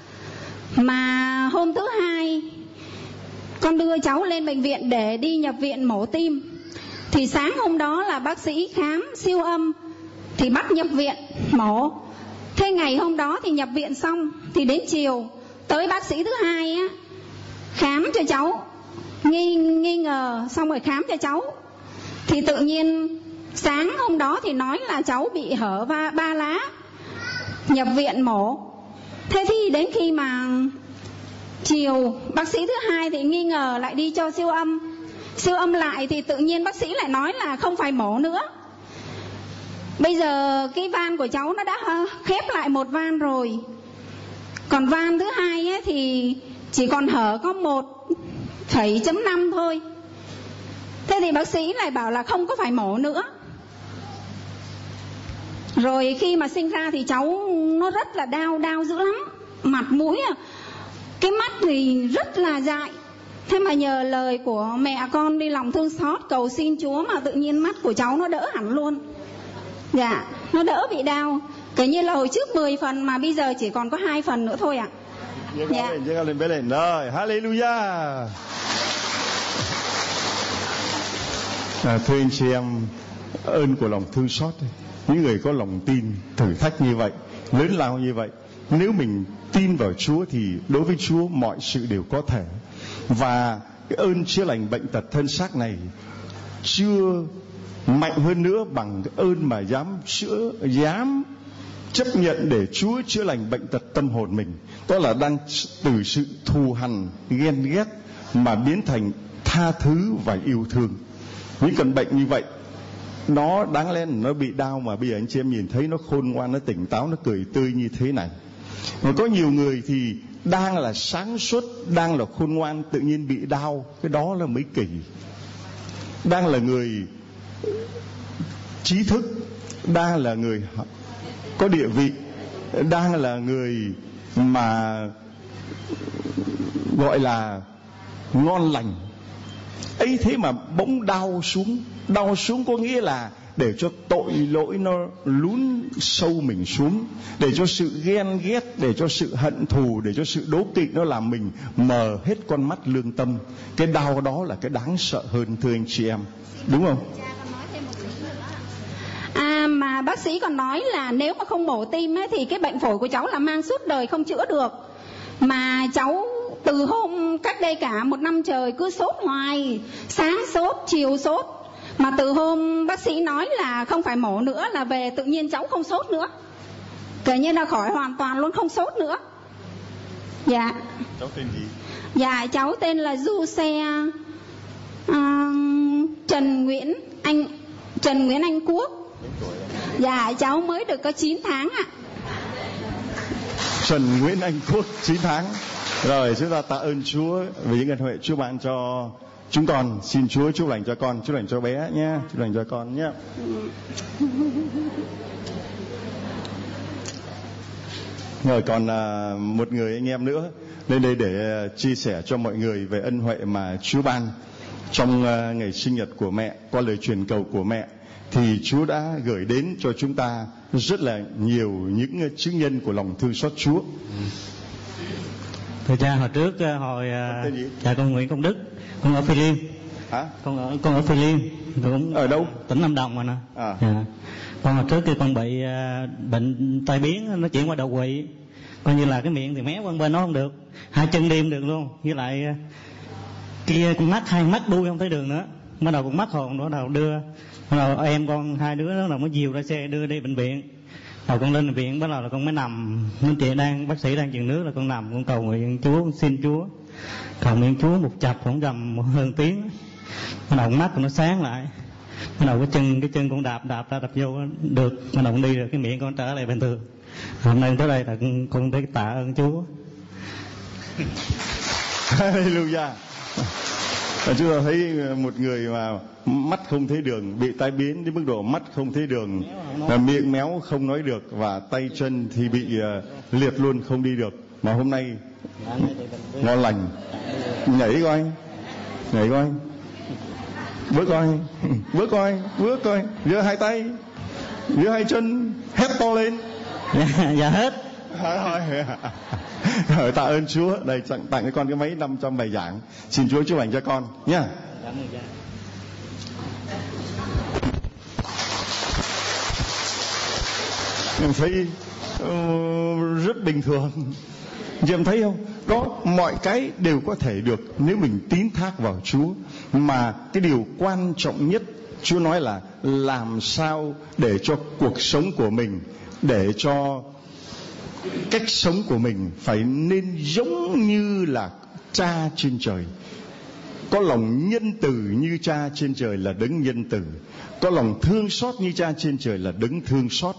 Mà hôm thứ Hai con đưa cháu lên bệnh viện để đi nhập viện mổ tim. Thì sáng hôm đó là bác sĩ khám siêu âm thì bắt nhập viện mổ. Thế ngày hôm đó thì nhập viện xong, thì đến chiều tới bác sĩ thứ hai á, khám cho cháu, nghi ngờ xong rồi khám cho cháu. Thì tự nhiên sáng hôm đó thì nói là cháu bị hở 3 lá, nhập viện mổ. Thế thì đến khi mà chiều bác sĩ thứ hai thì nghi ngờ lại đi cho siêu âm lại thì tự nhiên bác sĩ lại nói là không phải mổ nữa. Bây giờ cái van của cháu nó đã khép lại một van rồi, còn van thứ hai ấy thì chỉ còn hở có 1,5 thôi. Thế thì bác sĩ lại bảo là không có phải mổ nữa. Rồi khi mà sinh ra thì cháu nó rất là đau dữ lắm, mặt mũi cái mắt thì rất là dại. Thế mà nhờ lời của mẹ con đi lòng thương xót cầu xin Chúa mà tự nhiên mắt của cháu nó đỡ hẳn luôn. Dạ, nó đỡ bị đau. Cứ như là hồi trước 10 phần mà bây giờ chỉ còn có 2 phần nữa thôi ạ. Dạ. Lên. Rồi, hallelujah. Thưa anh chị em, ơn của lòng thương xót, những người có lòng tin, thử thách như vậy, lớn lao như vậy, nếu mình tin vào Chúa thì đối với Chúa mọi sự đều có thể. Và cái ơn chữa lành bệnh tật thân xác này chưa mạnh hơn nữa bằng cái ơn mà dám chấp nhận để Chúa chữa lành bệnh tật tâm hồn mình. Đó là đang từ sự thù hằn, ghen ghét mà biến thành tha thứ và yêu thương. Những căn bệnh như vậy nó đáng lẽ nó bị đau mà bây giờ anh chị em nhìn thấy nó khôn ngoan, nó tỉnh táo, nó cười tươi như thế này. Mà có nhiều người thì đang là sáng suốt, đang là khôn ngoan, tự nhiên bị đau, cái đó là mới kỳ. Đang là người trí thức, đang là người có địa vị, đang là người mà gọi là ngon lành ấy, thế mà bỗng đau xuống có nghĩa là để cho tội lỗi nó lún sâu mình xuống, để cho sự ghen ghét, để cho sự hận thù, để cho sự đố kỵ nó làm mình mờ hết con mắt lương tâm. Cái đau đó là cái đáng sợ hơn, thưa anh chị em, đúng không? Mà bác sĩ còn nói là nếu mà không mổ tim ấy, thì cái bệnh phổi của cháu là mang suốt đời không chữa được. Mà cháu từ hôm cách đây cả 1 năm trời cứ sốt hoài, sáng sốt, chiều sốt. Mà từ hôm bác sĩ nói là không phải mổ nữa là về tự nhiên cháu không sốt nữa, kể như là khỏi hoàn toàn luôn, không sốt nữa. Dạ. Cháu tên gì? Dạ cháu tên là Du Xe Trần Nguyễn Anh Quốc. Dạ cháu mới được có 9 tháng ạ. Trần Nguyễn Anh Quốc 9 tháng. Rồi chúng ta tạ ơn Chúa vì những ân huệ Chúa ban cho chúng con. Xin Chúa chúc lành cho con, chúc lành cho bé nhé, chúc lành cho con nhé. Rồi còn một người anh em nữa lên đây để chia sẻ cho mọi người về ân huệ mà Chúa ban trong ngày sinh nhật của mẹ. Qua lời truyền cầu của mẹ thì Chúa đã gửi đến cho chúng ta rất là nhiều những chứng nhân của lòng thương xót Chúa. Thưa cha, hồi trước cha con Nguyễn Công Đức, con ở Phi Liêm. Hả? Con ở Phi Liêm, cũng ở đâu? Tỉnh Lâm Đồng mà nè. Dạ. Con hồi trước kia con bị bệnh tai biến, nó chuyển qua đậu quỵ, coi như là cái miệng thì méo qua bên nó không được, 2 chân đi không được luôn, với lại kia con mắt, 2 mắt đuôi không thấy đường nữa. Bắt đầu con mắt hồn, bắt đầu đưa, bắt đầu em con 2 đứa đó là mới dìu ra xe đưa đi bệnh viện. Rồi con lên bệnh viện, bắt đầu là con mới nằm, bác sĩ đang truyền nước là con nằm, con cầu nguyện Chúa, con xin Chúa, cầu nguyện Chúa một chập khoảng tầm hơn tiếng. Bắt đầu con mắt con nó sáng lại, bắt đầu cái chân con đạp vô được, bắt đầu con đi được, cái miệng con trở lại bình thường. Hôm nay tới đây là con thấy tạ ơn Chúa. Hallelujah. Chúng ta thấy một người mà mắt không thấy đường, bị tai biến đến mức độ mắt không thấy đường, miệng méo không nói được, và tay chân thì bị liệt luôn, không đi được. Mà hôm nay ngon lành, nhảy coi, bước coi, giơ 2 tay, giơ 2 chân, hét to lên. Dạ hết. Rồi tạ ơn Chúa. Đây tặng cho con cái máy 500 bài giảng. Xin Chúa chúc lành cho con nhé. Em thấy rất bình thường. Chị em thấy không? Đó, mọi cái đều có thể được nếu mình tín thác vào Chúa. Mà cái điều quan trọng nhất Chúa nói là làm sao để cho cuộc sống của mình, để cho cách sống của mình phải nên giống như là Cha trên trời. Có lòng nhân từ như Cha trên trời là đấng nhân từ, có lòng thương xót như Cha trên trời là đấng thương xót.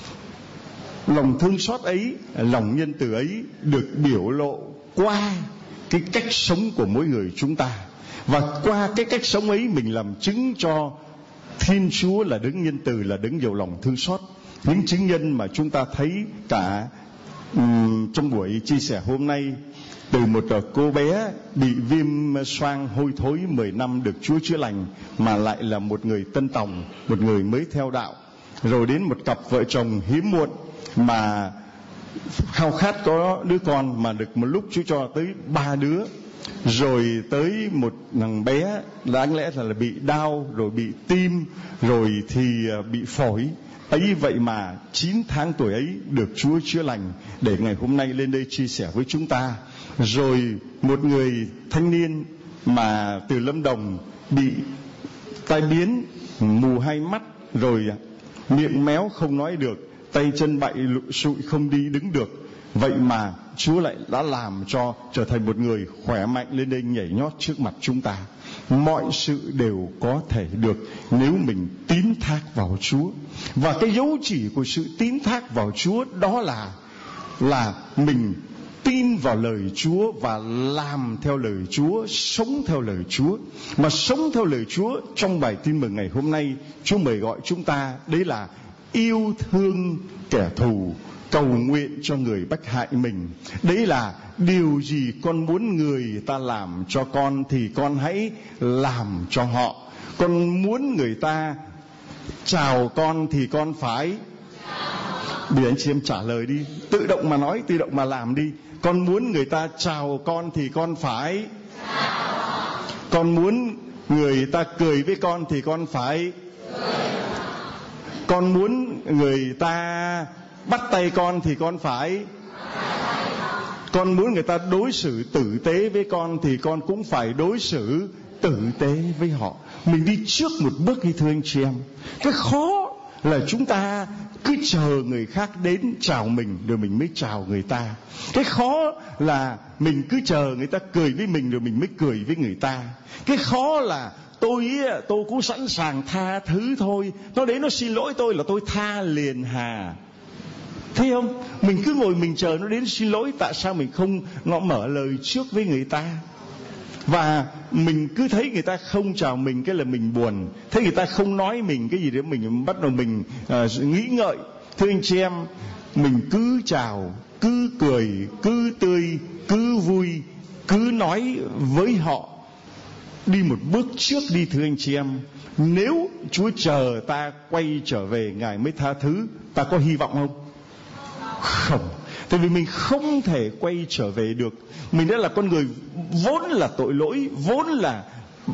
Lòng thương xót ấy, lòng nhân từ ấy được biểu lộ qua cái cách sống của mỗi người chúng ta. Và qua cái cách sống ấy mình làm chứng cho Thiên Chúa là đấng nhân từ, là đấng giàu lòng thương xót. Những chứng nhân mà chúng ta thấy cả trong buổi chia sẻ hôm nay, từ một cô bé bị viêm xoang hôi thối 10 năm được Chúa chữa lành, mà lại là một người tân tòng, một người mới theo đạo. Rồi đến một cặp vợ chồng hiếm muộn mà khao khát có đứa con, mà được một lúc Chúa cho tới 3 đứa. Rồi tới một thằng bé đáng lẽ là bị đau, rồi bị tim, rồi thì bị phổi. Ấy vậy mà 9 tháng tuổi ấy được Chúa chữa lành, để ngày hôm nay lên đây chia sẻ với chúng ta. Rồi một người thanh niên mà từ Lâm Đồng bị tai biến, mù 2 mắt, rồi miệng méo không nói được, tay chân bại sụi không đi đứng được. Vậy mà Chúa lại đã làm cho trở thành một người khỏe mạnh lên đây nhảy nhót trước mặt chúng ta. Mọi sự đều có thể được nếu mình tín thác vào Chúa. Và cái dấu chỉ của sự tín thác vào Chúa đó là mình tin vào lời Chúa và làm theo lời Chúa, sống theo lời Chúa. Mà sống theo lời Chúa trong bài tin mừng ngày hôm nay, Chúa mời gọi chúng ta đấy là yêu thương kẻ thù, cầu nguyện cho người bách hại mình. Đấy là điều gì con muốn người ta làm cho con thì con hãy làm cho họ. Con muốn người ta chào con thì con phải. Bây giờ anh chị em trả lời đi, tự động mà nói, tự động mà làm đi. Con muốn người ta chào con thì con phải. Con muốn người ta cười với con thì con phải. Con muốn người ta bắt tay con thì con phải. Con muốn người ta đối xử tử tế với con thì con cũng phải đối xử tử tế với họ. Mình đi trước một bước đi thưa anh chị em. Cái khó là chúng ta cứ chờ người khác đến chào mình rồi mình mới chào người ta. Cái khó là mình cứ chờ người ta cười với mình rồi mình mới cười với người ta. Cái khó là tôi cũng sẵn sàng tha thứ thôi. Nó đến nó xin lỗi tôi là tôi tha liền hà. Thấy không? Mình cứ ngồi mình chờ nó đến xin lỗi. Tại sao mình không mở lời trước với người ta? Và mình cứ thấy người ta không chào mình cái là mình buồn. Thấy người ta không nói mình cái gì đó mình bắt đầu mình nghĩ ngợi. Thưa anh chị em, mình cứ chào, cứ cười, cứ tươi, cứ vui, cứ nói với họ. Đi một bước trước đi thưa anh chị em. Nếu Chúa chờ ta quay trở về Ngài mới tha thứ, ta có hy vọng không? Không. Tại vì mình không thể quay trở về được. Mình đã là con người vốn là tội lỗi, vốn là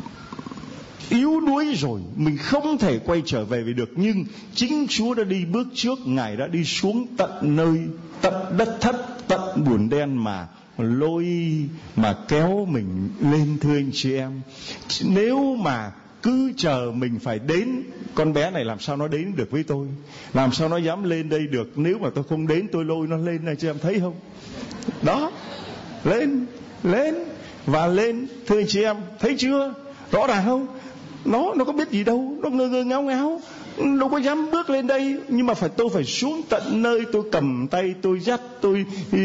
yếu đuối rồi. Mình không thể quay trở về được. Nhưng chính Chúa đã đi bước trước. Ngài đã đi xuống tận nơi, tận đất thất, tận bùn đen mà lôi, mà kéo mình lên thưa anh chị em. Nếu mà cứ chờ mình phải đến, con bé này làm sao nó đến được với tôi? Làm sao nó dám lên đây được? Nếu mà tôi không đến tôi lôi nó lên này, chị em thấy không? Đó, lên và lên. Thưa anh chị em, thấy chưa? Rõ ràng không? Nó có biết gì đâu, nó ngơ ngáo ngáo, đâu có dám bước lên đây. Nhưng mà tôi phải xuống tận nơi, tôi cầm tay, tôi dắt, tôi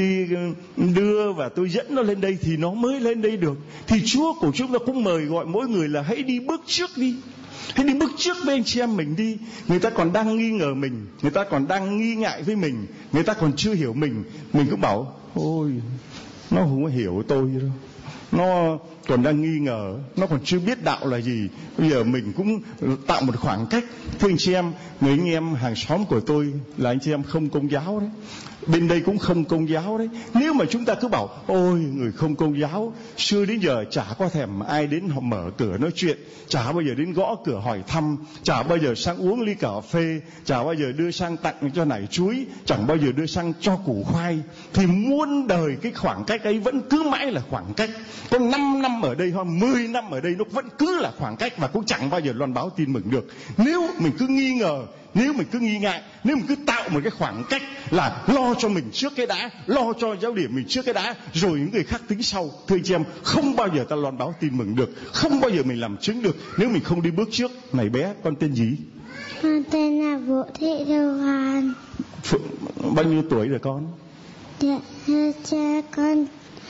đưa và tôi dẫn nó lên đây thì nó mới lên đây được. Thì Chúa của chúng ta cũng mời gọi mỗi người là hãy đi bước trước đi. Hãy đi bước trước với anh chị em mình đi. Người ta còn đang nghi ngờ mình, người ta còn đang nghi ngại với mình, người ta còn chưa hiểu mình cứ bảo ôi nó không có hiểu tôi đâu, nó còn đang nghi ngờ, nó còn chưa biết đạo là gì. Bây giờ mình cũng tạo một khoảng cách. Thưa anh chị em, người anh em hàng xóm của tôi là anh chị em không công giáo đấy, bên đây cũng không công giáo đấy. Nếu mà chúng ta cứ bảo ôi người không công giáo xưa đến giờ chả có thèm ai đến họ mở cửa nói chuyện, chả bao giờ đến gõ cửa hỏi thăm, chả bao giờ sang uống ly cà phê, chả bao giờ đưa sang tặng cho nải chuối, chẳng bao giờ đưa sang cho củ khoai, thì muôn đời cái khoảng cách ấy vẫn cứ mãi là khoảng cách. Có 5 năm ở đây hoặc 10 năm ở đây nó vẫn cứ là khoảng cách và cũng chẳng bao giờ loan báo tin mừng được. Nếu mình cứ nghi ngờ, nếu mình cứ nghi ngại, nếu mình cứ tạo một cái khoảng cách là lo cho mình trước cái đã, lo cho giáo điểm mình trước cái đã, rồi những người khác tính sau. Thưa chị em, không bao giờ ta loan báo tin mừng được, không bao giờ mình làm chứng được nếu mình không đi bước trước. Này bé, con tên gì? Con tên là Vũ Thị Thu Hoàn. Bao nhiêu tuổi rồi con? Dạ, thưa con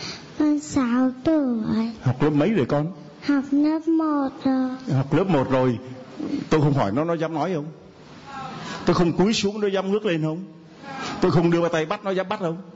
6 tuổi. Học lớp mấy rồi con? Học lớp 1 rồi. Học lớp 1 rồi. Tôi không hỏi nó dám nói không? Tôi không cúi xuống nó dám ngước lên không? Tôi không đưa tay bắt nó dám bắt không?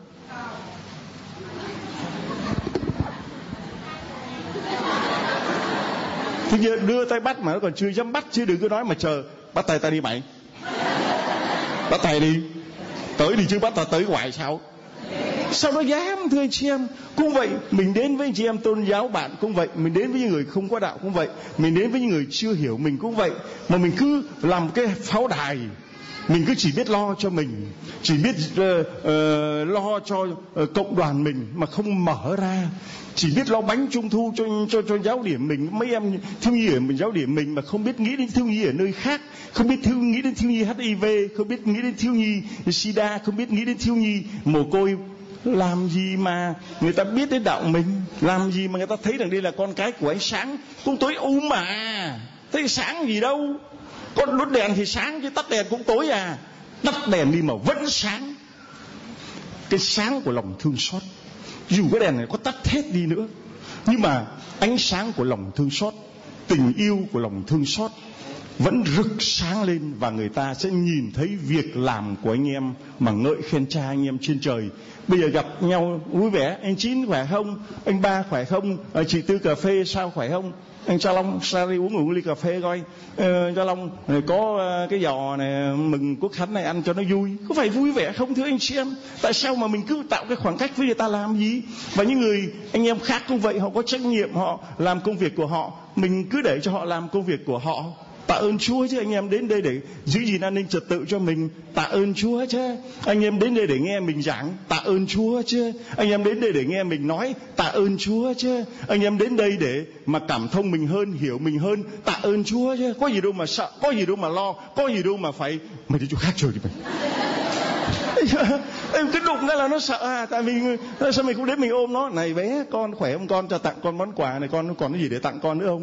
Thế giờ đưa tay bắt mà nó còn chưa dám bắt, chứ đừng có nói mà chờ bắt tay ta đi mày. Bắt tay đi, tới đi chứ bắt ta tới hoài sao? Sao nó dám? Thưa anh chị em, cũng vậy. Mình đến với anh chị em tôn giáo bạn cũng vậy, mình đến với những người không có đạo cũng vậy, mình đến với những người chưa hiểu mình cũng vậy. Mà mình cứ làm cái pháo đài, mình cứ chỉ biết lo cho mình, chỉ biết lo cho cộng đoàn mình mà không mở ra, chỉ biết lo bánh trung thu cho giáo điểm mình, mấy em thiếu nhi ở mình giáo điểm mình mà không biết nghĩ đến thiếu nhi ở nơi khác, không biết nghĩ đến thiếu nhi HIV, không biết nghĩ đến thiếu nhi SIDA, không biết nghĩ đến thiếu nhi mồ côi. Làm gì mà người ta biết đến đạo mình, làm gì mà người ta thấy rằng đây là con cái của ánh sáng, cũng tối mà thấy sáng gì đâu. Con đốt đèn thì sáng chứ tắt đèn cũng tối à. Tắt đèn đi mà vẫn sáng. Cái sáng của lòng thương xót, dù cái đèn này có tắt hết đi nữa, nhưng mà ánh sáng của lòng thương xót, tình yêu của lòng thương xót, vẫn rực sáng lên, và người ta sẽ nhìn thấy việc làm của anh em mà ngợi khen Cha anh em trên trời. Bây giờ gặp nhau vui vẻ, anh Chín khỏe không, anh Ba khỏe không, chị Tư cà phê sao khỏe không, anh Cha Long sao đi uống ly cà phê coi, Cha Long có cái giò này mừng Quốc Khánh này ăn cho nó vui, có phải vui vẻ không thưa anh chị em? Tại sao mà mình cứ tạo cái khoảng cách với người ta làm gì? Và những người anh em khác cũng vậy, họ có trách nhiệm, họ làm công việc của họ, mình cứ để cho họ làm công việc của họ. Tạ ơn Chúa chứ, anh em đến đây để giữ gìn an ninh trật tự cho mình, tạ ơn Chúa chứ. Anh em đến đây để nghe mình giảng, tạ ơn Chúa chứ. Anh em đến đây để nghe mình nói, tạ ơn Chúa chứ. Anh em đến đây để mà cảm thông mình hơn, hiểu mình hơn, tạ ơn Chúa chứ. Có gì đâu mà sợ, có gì đâu mà lo, có gì đâu mà phải mày đi chỗ khác chơi đi mày. Em cái đụng ra là nó sợ à. Tại vì sao mình cũng đến mình ôm nó, này bé con khỏe không con, cho tặng con món quà này, con còn cái gì để tặng con nữa không?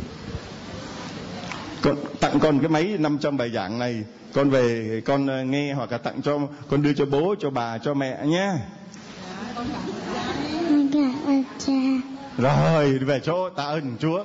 Con tặng con cái máy 500 bài giảng này, con về con nghe, hoặc là tặng cho con, đưa cho bố, cho bà, cho mẹ nhé. Con cảm ơn Cha. Rồi về chỗ tạ ơn Chúa.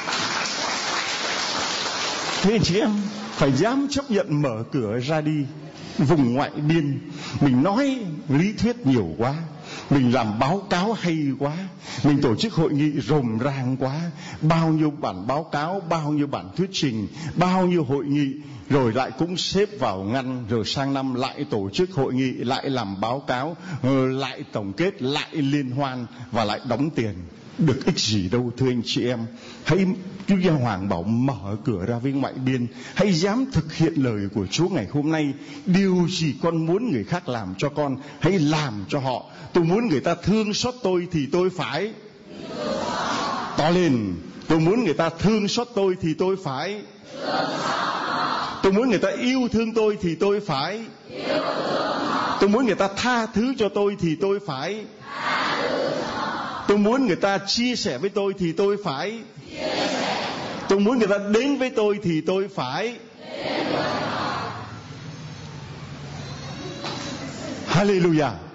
Thế anh chị em phải dám chấp nhận mở cửa ra đi vùng ngoại biên. Mình nói lý thuyết nhiều quá, mình làm báo cáo hay quá, mình tổ chức hội nghị rồm ràng quá, bao nhiêu bản báo cáo, bao nhiêu bản thuyết trình, bao nhiêu hội nghị, rồi lại cũng xếp vào ngăn, rồi sang năm lại tổ chức hội nghị, lại làm báo cáo, lại tổng kết, lại liên hoan, và lại đóng tiền. Được ích gì đâu thưa anh chị em. Hãy, Chúa Giáo Hoàng bảo mở cửa ra với ngoại biên. Hãy dám thực hiện lời của Chúa ngày hôm nay. Điều gì con muốn người khác làm cho con, hãy làm cho họ. Tôi muốn người ta thương xót tôi thì tôi phải to lên. Tôi muốn người ta thương xót tôi thì tôi phải. Tôi muốn người ta yêu thương tôi thì tôi phải. Tôi muốn người ta tha thứ cho tôi thì tôi phải. Tôi muốn người ta chia sẻ với tôi thì tôi phải. Tôi muốn người ta đến với tôi thì tôi phải. Hallelujah.